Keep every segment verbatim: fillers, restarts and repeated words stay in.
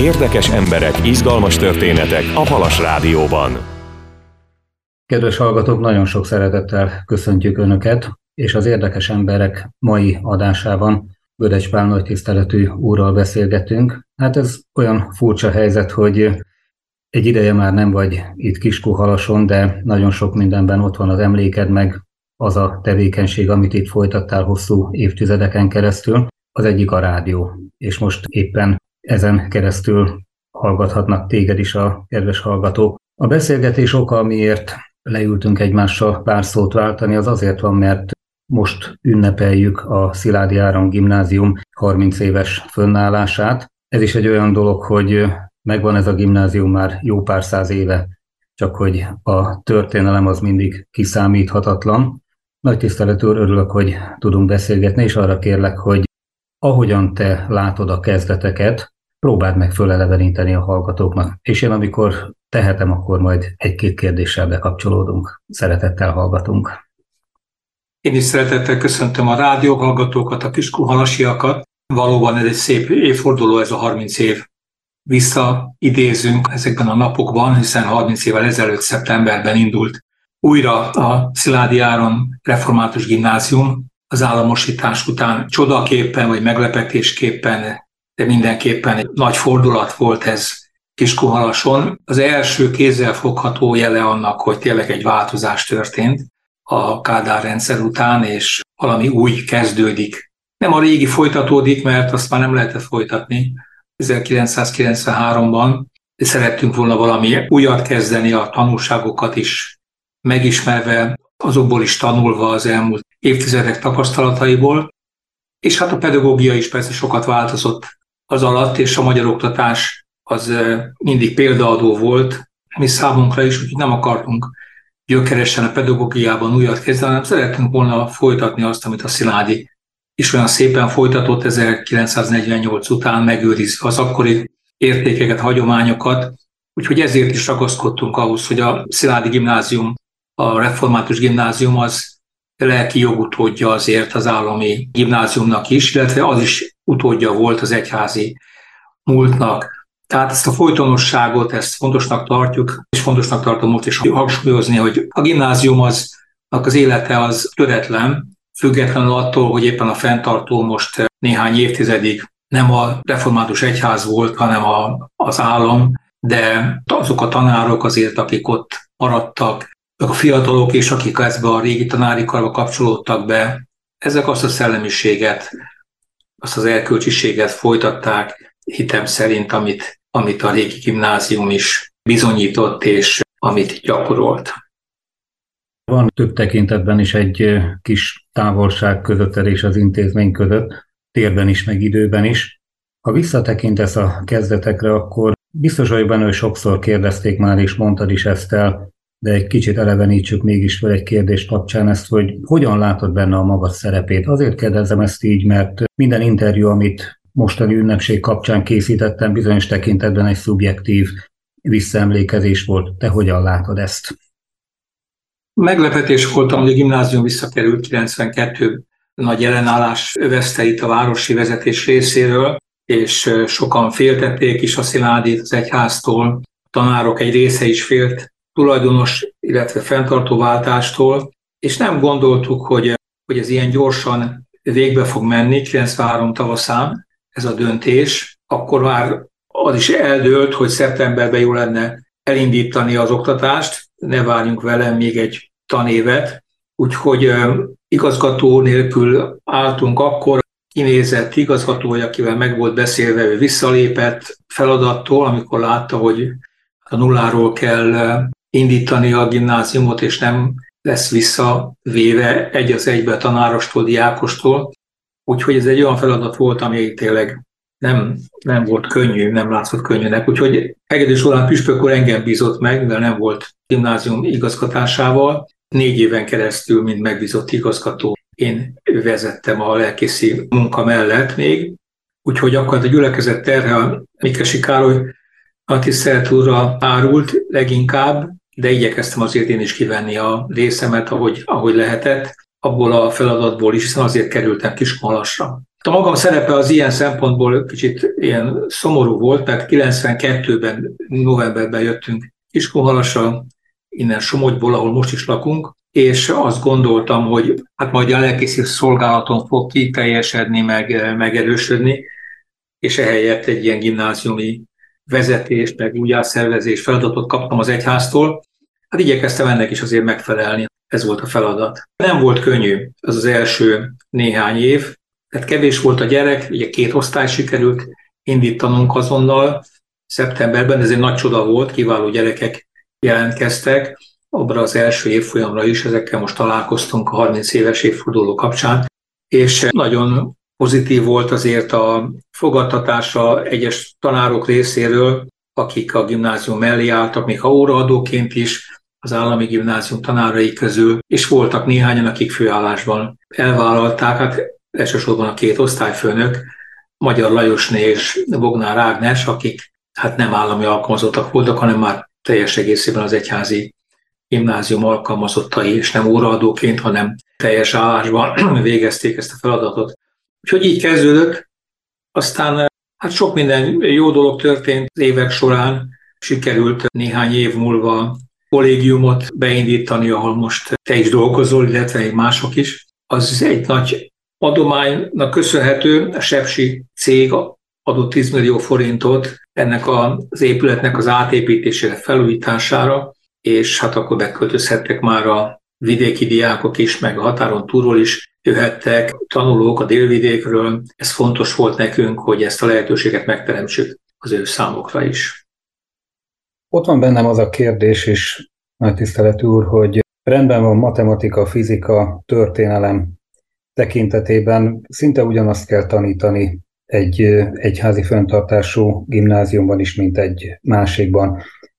Érdekes emberek, izgalmas történetek a Halas Rádióban. Kedves hallgatók, nagyon sok szeretettel köszöntjük Önöket, és az Érdekes emberek mai adásában Gödecs Pál nagytiszteletű úrral beszélgetünk. Hát ez olyan furcsa helyzet, hogy egy ideje már nem vagy itt Kiskunhalason, de nagyon sok mindenben ott van az emléked, meg az a tevékenység, amit itt folytattál hosszú évtizedeken keresztül. Az egyik a rádió, és most éppen ezen keresztül hallgathatnak téged is a kedves hallgatók. A beszélgetés oka, amiért leültünk egymással pár szót váltani, az azért van, mert most ünnepeljük a Szilády Áron Gimnázium harminc éves fönnállását. Ez is egy olyan dolog, hogy megvan ez a gimnázium már jó pár száz éve, csak hogy a történelem az mindig kiszámíthatatlan. Nagy tisztelet úr, örülök, hogy tudunk beszélgetni, és arra kérlek, hogy ahogyan te látod a kezdeteket, próbáld meg föleleveníteni a hallgatóknak. És én amikor tehetem, akkor majd egy-két kérdéssel bekapcsolódunk. Szeretettel hallgatunk. Én is szeretettel köszöntöm a rádió hallgatókat, a kiskunhalasiakat. Valóban ez egy szép évforduló, ez a harminc év. Visszaidézünk ezekben a napokban, hiszen harminc évvel ezelőtt szeptemberben indult újra a Szilády Áron Református Gimnázium. Az államosítás után csodaképpen vagy meglepetésképpen, de mindenképpen egy nagy fordulat volt ez Kiskunhalason. Az első kézzelfogható jele annak, hogy tényleg egy változás történt a Kádár rendszer után, és valami új kezdődik. Nem a régi folytatódik, mert azt már nem lehetett folytatni ezerkilencszázkilencvenháromban, de szerettünk volna valami újat kezdeni, a tanulságokat is megismerve, azokból is tanulva az elmúlt évtizedek tapasztalataiból, és hát a pedagógia is persze sokat változott az alatt, és a magyar oktatás az mindig példaadó volt, mi számunkra is, úgyhogy nem akartunk gyökeresen a pedagógiában újat kezdeni, hanem szerettünk volna folytatni azt, amit a Szilády is olyan szépen folytatott ezerkilencszáznegyvennyolc után, megőrizve az akkori értékeket, hagyományokat, úgyhogy ezért is ragaszkodtunk ahhoz, hogy a Szilády Gimnázium, a Református Gimnázium az lelki jogutódja azért az állami gimnáziumnak is, illetve az is utódja volt az egyházi múltnak. Tehát ezt a folytonosságot, ezt fontosnak tartjuk, és fontosnak tartom most is hangsúlyozni, hogy a gimnázium az, az élete az töretlen, függetlenül attól, hogy éppen a fenntartó most néhány évtizedig nem a református egyház volt, hanem a, az állam, de azok a tanárok azért, akik ott maradtak, a fiatalok is, akik ezbe a régi tanári karba kapcsolódtak be, ezek azt a szellemiséget, azt az erkölcsiséget folytatták hitem szerint, amit, amit a régi gimnázium is bizonyított, és amit gyakorolt. Van több tekintetben is egy kis távolság közötted és az intézmény között, térben is, meg időben is. Ha visszatekintesz a kezdetekre, akkor biztos vagyok benne, hogy sokszor kérdezték már, és mondtad is ezt el, de egy kicsit elevenítsük mégis fel egy kérdés kapcsán ezt, hogy hogyan látod benne a magad szerepét. Azért kérdezem ezt így, mert minden interjú, amit mostani ünnepség kapcsán készítettem, bizonyos tekintetben egy szubjektív visszaemlékezés volt. Te hogyan látod ezt? Meglepetés voltam, hogy a gimnázium visszakerült kilencvenkettő nagy ellenállás övezte itt a városi vezetés részéről, és sokan féltették is a Sziládyt az egyháztól, a tanárok egy része is félt tulajdonos, illetve fenntartóváltástól, és nem gondoltuk, hogy, hogy ez ilyen gyorsan végbe fog menni, kilencvenhárom tavaszán ez a döntés. Akkor már az is eldőlt, hogy szeptemberben jó lenne elindítani az oktatást, ne várjunk vele még egy tanévet. Úgyhogy igazgató nélkül álltunk akkor, kinézett igazgató, akivel meg volt beszélve, ő visszalépett feladattól, amikor látta, hogy a nulláról kell indítani a gimnáziumot, és nem lesz visszavéve egy az egybe tanárostól, diákostól. Úgyhogy ez egy olyan feladat volt, ami tényleg nem, nem volt könnyű, nem látszott könnyűnek. Úgyhogy Hegedűs Zoltán püspök úr engem bízott meg, mivel nem volt gimnázium igazgatásával. Négy éven keresztül, mint megbízott igazgató, én vezettem a lelkészi munka mellett még. Úgyhogy akkor a gyülekezet terhe a Mikkesi Károly a tisztelt úrra árult leginkább, de igyekeztem azért én is kivenni a részemet, ahogy, ahogy lehetett, abból a feladatból is, hiszen azért kerültem Kiskunhalasra. A magam szerepe az ilyen szempontból kicsit ilyen szomorú volt, mert kilencvenkettőben novemberben jöttünk Kiskunhalasra, innen Somogyból, ahol most is lakunk, és azt gondoltam, hogy hát majd a lelkészi szolgálaton fog kiteljesedni, meg megerősödni, és ehelyett egy ilyen gimnáziumi vezetés, meg újjászervezés feladatot kaptam az egyháztól. Hát igyekeztem ennek is azért megfelelni, ez volt a feladat. Nem volt könnyű az az első néhány év, tehát kevés volt a gyerek, ugye két osztály sikerült indítanunk azonnal szeptemberben, ez egy nagy csoda volt, kiváló gyerekek jelentkeztek, abban az első évfolyamra is, ezekkel most találkoztunk a harminc éves évforduló kapcsán, és nagyon pozitív volt azért a fogadtatása egyes tanárok részéről, akik a gimnázium mellé álltak, még ha óraadóként is, az állami gimnázium tanárai közül, és voltak néhányan, akik főállásban elvállalták, hát elsősorban a két osztályfőnök, Magyar Lajosné és Bognár Ágnes, akik hát nem állami alkalmazottak voltak, hanem már teljes egészében az egyházi gimnázium alkalmazottai, és nem óraadóként, hanem teljes állásban végezték ezt a feladatot. Úgyhogy így kezdődött, aztán hát sok minden jó dolog történt az évek során, sikerült néhány év múlva kollégiumot beindítani, ahol most te is dolgozol, illetve még mások is. Az egy nagy adománynak köszönhető, a Sepsi cég adott tíz millió forintot ennek az épületnek az átépítésére, felújítására, és hát akkor beköltözhettek már a vidéki diákok is, meg a határon túlról is jöhettek, tanulók a délvidékről. Ez fontos volt nekünk, hogy ezt a lehetőséget megteremtsük az ő számokra is. Ott van bennem az a kérdés is, nagy tiszteletű úr, hogy rendben van matematika, fizika, történelem tekintetében szinte ugyanazt kell tanítani egy egyházi fenntartású gimnáziumban is, mint egy másikban.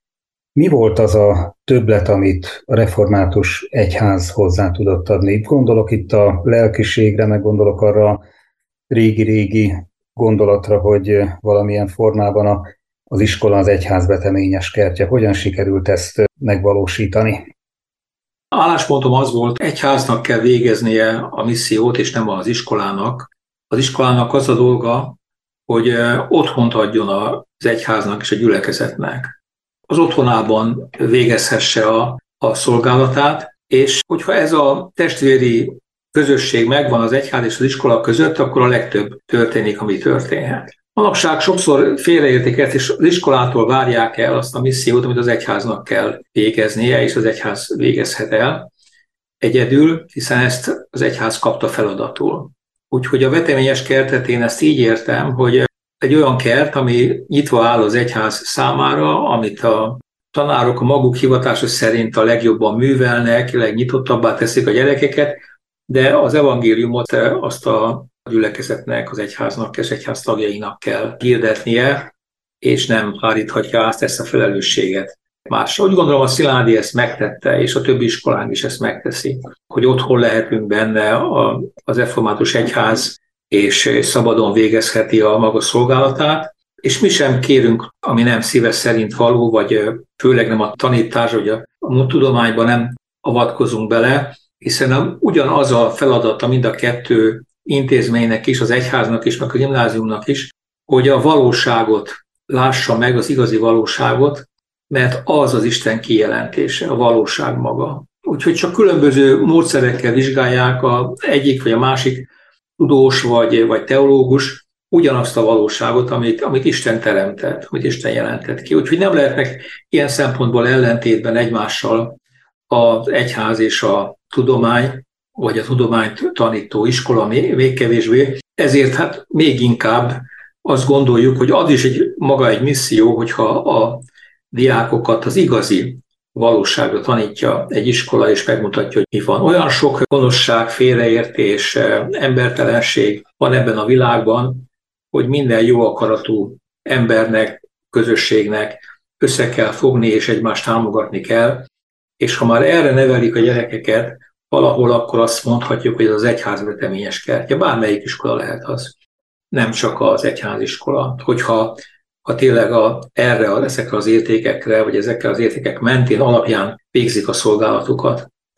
Mi volt az a többlet, amit a református egyház hozzá tudott adni? Gondolok itt a lelkiségre, meg gondolok arra a régi-régi gondolatra, hogy valamilyen formában a, az iskola az egyház veteményes kertje. Hogyan sikerült ezt megvalósítani? Álláspontom az volt, egyháznak kell végeznie a missziót, és nem az iskolának. Az iskolának az a dolga, hogy otthont adjon az egyháznak és a gyülekezetnek. Az otthonában végezhesse a, a szolgálatát, és hogyha ez a testvéri közösség megvan az egyház és az iskola között, akkor a legtöbb történik, ami történhet. Manapság sokszor félreértik ezt, és az iskolától várják el azt a missziót, amit az egyháznak kell végeznie, és az egyház végezhet el egyedül, hiszen ezt az egyház kapta feladatul. Úgyhogy a veteményes kertet én ezt így értem, hogy egy olyan kert, ami nyitva áll az egyház számára, amit a tanárok a maguk hivatása szerint a legjobban művelnek, legnyitottabbá teszik a gyerekeket, de az evangéliumot azt a gyülekezetnek, az egyháznak és egyház tagjainak kell hirdetnie, és nem háríthatja át ezt a felelősséget másra. Úgy gondolom, a Sziládi ezt megtette, és a többi iskolánk is ezt megteszi, hogy otthon lehetünk benne az református egyház, és szabadon végezheti a maga szolgálatát, és mi sem kérünk, ami nem szíve szerint való, vagy főleg nem a tanítás, vagy a, a tudományban nem avatkozunk bele, hiszen ugyanaz a feladata mind a kettő intézménynek is, az egyháznak is, meg a gimnáziumnak is, hogy a valóságot lássa meg, az igazi valóságot, mert az az Isten kijelentése, a valóság maga. Úgyhogy csak különböző módszerekkel vizsgálják az egyik vagy a másik tudós vagy, vagy teológus ugyanazt a valóságot, amit, amit Isten teremtett, amit Isten jelentett ki. Úgyhogy nem lehetnek ilyen szempontból ellentétben egymással az egyház és a tudomány, vagy a tudományt tanító iskola még kevésbé. Ezért hát még inkább azt gondoljuk, hogy az is egy, maga egy misszió, hogyha a diákokat az igazi valóságra tanítja egy iskola, és megmutatja, hogy mi van. Olyan sok gonoszság, félreértés, embertelenség van ebben a világban, hogy minden jó akaratú embernek, közösségnek össze kell fogni, és egymást támogatni kell. És ha már erre nevelik a gyerekeket, valahol akkor azt mondhatjuk, hogy ez az egyház veteményes kertje. Bármelyik iskola lehet az. Nem csak az egyháziskola. Hogyha ha tényleg a, erre, ezekre az értékekre, vagy ezekkel az értékek mentén alapján végzik a szolgálatukat.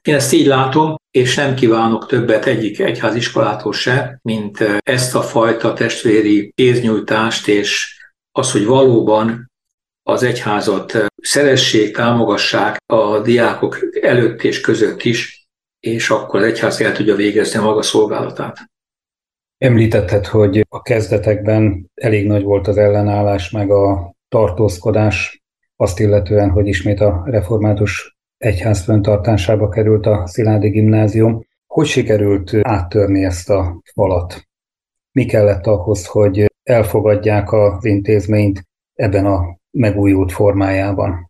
Én ezt így látom, és nem kívánok többet egyik egyháziskolától se, mint ezt a fajta testvéri kéznyújtást, és az, hogy valóban az egyházat szeressék, támogassák a diákok előtt és között is, és akkor az egyház el tudja végezni a maga szolgálatát. Említetted, hogy a kezdetekben elég nagy volt az ellenállás, meg a tartózkodás, azt illetően, hogy ismét a református egyház fenntartásába került a Szilágyi Gimnázium. Hogy sikerült áttörni ezt a falat? Mi kellett ahhoz, hogy elfogadják az intézményt ebben a megújult formájában?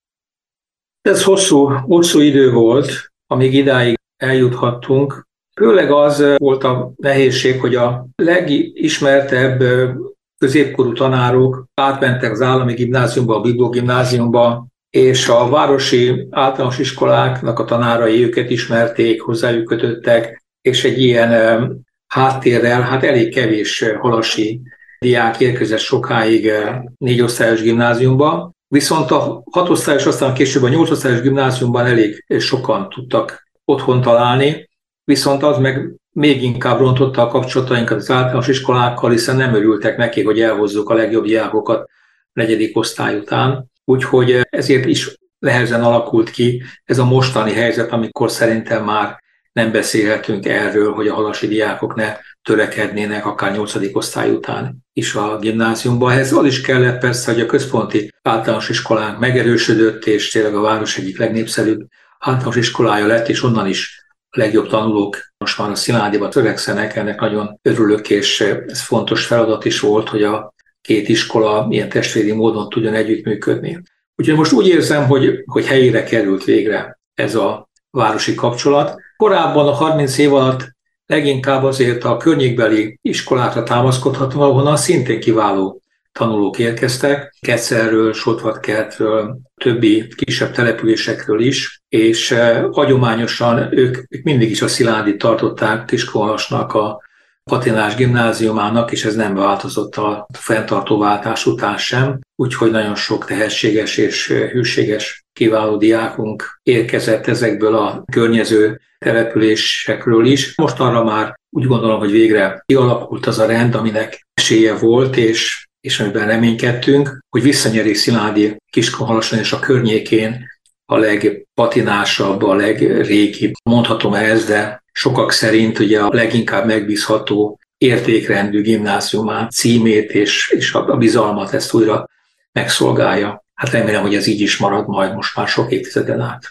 Ez hosszú, hosszú idő volt, amíg idáig eljuthattunk. Főleg az volt a nehézség, hogy a legismertebb középkorú tanárok átmentek az állami gimnáziumba, a Bibó gimnáziumba, és a városi általános iskoláknak a tanárai őket ismerték, hozzájuk kötöttek, és egy ilyen háttérrel, hát elég kevés halasi diák érkezett sokáig négyosztályos gimnáziumba, viszont a hatosztályos, aztán később a nyolcosztályos gimnáziumban elég sokan tudtak otthon találni, viszont az meg még inkább rontotta a kapcsolatainkat az általános iskolákkal, hiszen nem örültek neki, hogy elhozzuk a legjobb diákokat negyedik osztály után. Úgyhogy ezért is nehezen alakult ki ez a mostani helyzet, amikor szerintem már nem beszélhetünk erről, hogy a halasi diákok ne törekednének akár nyolcadik osztály után is a gimnáziumban. Ez az is kellett persze, hogy a központi általános iskolánk megerősödött, és tényleg a város egyik legnépszerűbb általános iskolája lett, és onnan is a legjobb tanulók most már a Szilágyiba törekszenek, ennek nagyon örülök, és ez fontos feladat is volt, hogy a két iskola ilyen testvéri módon tudjon együttműködni. Úgyhogy most úgy érzem, hogy, hogy helyére került végre ez a városi kapcsolat. Korábban a harminc év alatt leginkább azért a környékbeli iskolákra támaszkodhatunk, ahonnan szintén kiváló tanulók érkeztek, Kecelről, Sotvatkertről, többi kisebb településekről is, és hagyományosan ők, ők mindig is a Szilágyit tartották Kiskunhalasnak a patinás gimnáziumának, és ez nem változott a fenntartóváltás után sem, úgyhogy nagyon sok tehetséges és hűséges kiváló diákunk érkezett ezekből a környező településekről is. Most arra már úgy gondolom, hogy végre kialakult az a rend, aminek esélye volt, és, és amiben reménykedtünk, hogy visszanyerik Szilágyi Kiskunhalason és a környékén a legpatinásabb, a legrégibb, mondhatom ehhez, de sokak szerint ugye a leginkább megbízható értékrendű gimnáziumát, címét és, és a bizalmat ezt újra megszolgálja. Hát remélem, hogy ez így is marad majd most már sok évtizeden át.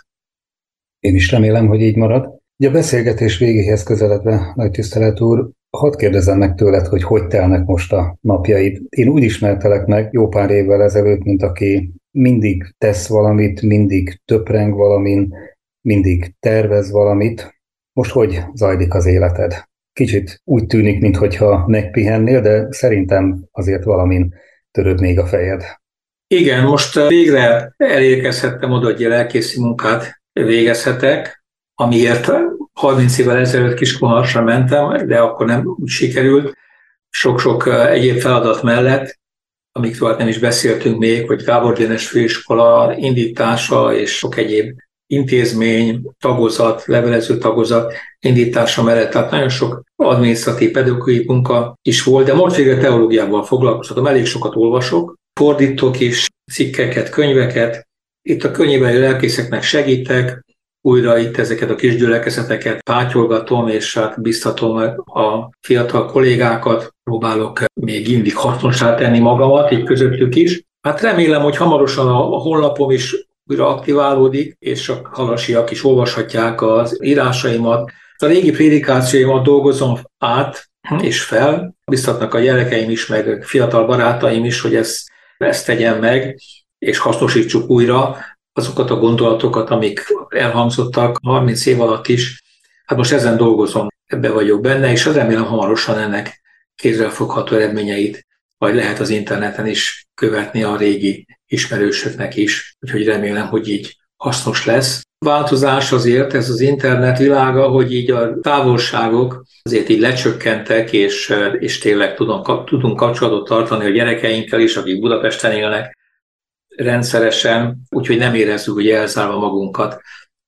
Én is remélem, hogy így marad. Ugye a beszélgetés végéhez közeledve, nagy tisztelet úr, hadd kérdezzem meg tőled, hogy hogy telnek most a napjaid. Én úgy ismertelek meg jó pár évvel ezelőtt, mint aki mindig tesz valamit, mindig töpreng valamin, mindig tervez valamit. Most hogy zajlik az életed? Kicsit úgy tűnik, mintha megpihennél, de szerintem azért valamin töröd még a fejed. Igen, most végre elérkezhettem oda, hogy a lelkészi munkát végezhetek, amiért harminc évvel ezelőtt Kiskunhalasra mentem, de akkor nem úgy sikerült. Sok-sok egyéb feladat mellett, amikről nem is beszéltünk még, hogy Gábor Dénes főiskola indítása és sok egyéb intézmény, tagozat, levelező tagozat indítása mellett, tehát nagyon sok adminisztratív pedagógiai munka is volt, de most végre teológiával foglalkoztatom, elég sokat olvasok, fordítok is cikkeket, könyveket, itt a könyvbeli lelkészeknek segítek, újra itt ezeket a kis gyülekezeteket pátyolgatom, és hát biztatom a fiatal kollégákat, próbálok még mindig hasznossá tenni magamat, így közöttük is. Hát remélem, hogy hamarosan a honlapom is újra aktiválódik, és a halasiak is olvashatják az írásaimat. A régi prédikációimat dolgozom át és fel, biztatnak a gyerekeim is, meg fiatal barátaim is, hogy ezt, ezt tegyem meg, és hasznosítsuk újra azokat a gondolatokat, amik elhangzottak harminc év alatt is. Hát most ezen dolgozom, ebbe vagyok benne, és remélem hamarosan ennek kézzelfogható eredményeit vagy lehet az interneten is követni a régi ismerősöknek is, úgyhogy remélem, hogy így hasznos lesz. Változás azért, ez az internet világa, hogy így a távolságok azért így lecsökkentek, és, és tényleg tudunk, tudunk kapcsolatot tartani a gyerekeinkkel is, akik Budapesten élnek rendszeresen, úgyhogy nem érezzük, hogy elzárva magunkat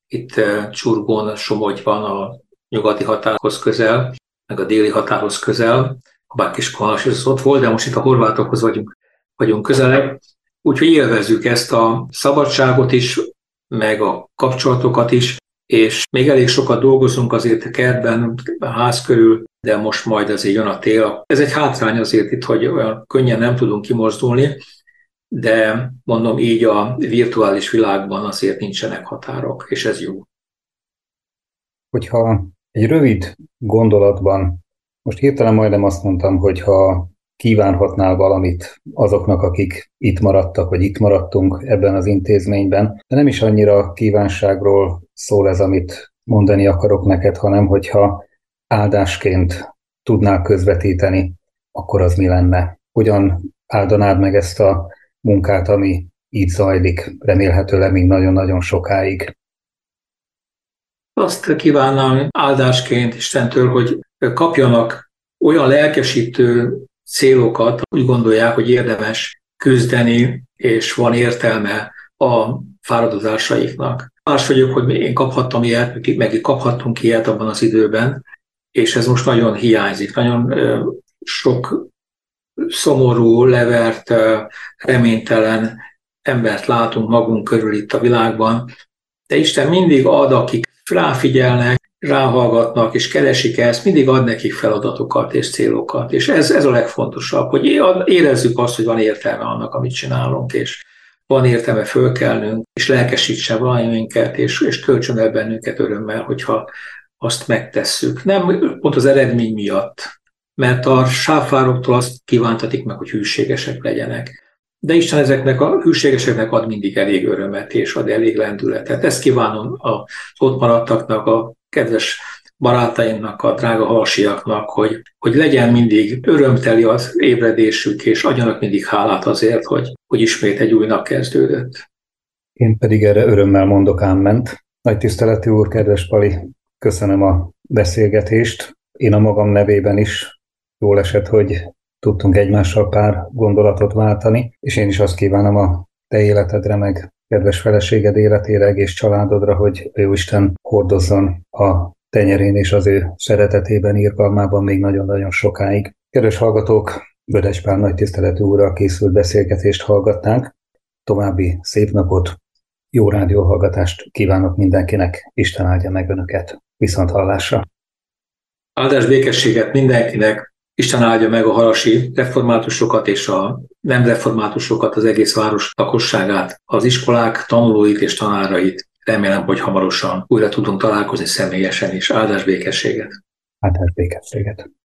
itt Csurgón, Somogyban a nyugati határhoz közel, meg a déli határhoz közel, bár Kiskunhalas is ott volt, de most itt a horvátokhoz vagyunk, vagyunk közelebb. Úgyhogy élvezzük ezt a szabadságot is, meg a kapcsolatokat is, és még elég sokat dolgozunk azért a kertben, a ház körül, de most majd azért jön a tél. Ez egy hátrány azért itt, hogy olyan könnyen nem tudunk kimozdulni, de mondom így a virtuális világban azért nincsenek határok, és ez jó. Hogyha egy rövid gondolatban, most hirtelen majdnem azt mondtam, hogy ha kívánhatnál valamit azoknak, akik itt maradtak, vagy itt maradtunk ebben az intézményben, de nem is annyira kívánságról szól ez, amit mondani akarok neked, hanem hogyha áldásként tudnál közvetíteni, akkor az mi lenne? Hogyan áldanád meg ezt a munkát, ami így zajlik, remélhetőleg még nagyon-nagyon sokáig? Azt kívánnám áldásként Istentől, hogy kapjanak olyan lelkesítő célokat, úgy gondolják, hogy érdemes küzdeni, és van értelme a fáradozásaiknak. Más vagyok, hogy én kaphattam ilyet, meg kaphattunk ilyet abban az időben, és ez most nagyon hiányzik. Nagyon sok szomorú, levert, reménytelen embert látunk magunk körül itt a világban, de Isten mindig ad, akik ráfigyelnek, ráhallgatnak és keresik ezt, mindig ad nekik feladatokat és célokat. És ez, ez a legfontosabb, hogy érezzük azt, hogy van értelme annak, amit csinálunk, és van értelme fölkelnünk, és lelkesítse valaminket, és, és töltsön el bennünket örömmel, hogyha azt megtesszük. Nem pont az eredmény miatt, mert a sáfároktól azt kívántatik meg, hogy hűségesek legyenek. De Isten ezeknek a hűségeseknek ad mindig elég örömet, és ad elég lendületet. Ezt kívánom az ott maradtaknak, a kedves barátaimnak, a drága halsiaknak, hogy, hogy legyen mindig örömteli az ébredésük, és adjanak mindig hálát azért, hogy, hogy ismét egy új nap kezdődött. Én pedig erre örömmel mondok ámment. Nagy tiszteletű úr, kedves Pali, köszönöm a beszélgetést. Én a magam nevében is jól esett, hogy tudtunk egymással pár gondolatot váltani, és én is azt kívánom a te életedre, meg kedves feleséged életére, egész családodra, hogy a Jóisten hordozzon a tenyerén és az ő szeretetében, irgalmában még nagyon-nagyon sokáig. Kedves hallgatók, Bödöcs Pál nagy tiszteletű úrral készült beszélgetést hallgatták. További szép napot, jó rádióhallgatást kívánok mindenkinek, Isten áldja meg önöket. Viszont hallásra! Áldás békességet mindenkinek! Isten áldja meg a halasi reformátusokat és a nem reformátusokat, az egész város lakosságát, az iskolák tanulóit és tanárait. Remélem, hogy hamarosan újra tudunk találkozni személyesen is. Áldás békességet! Áldás békességet!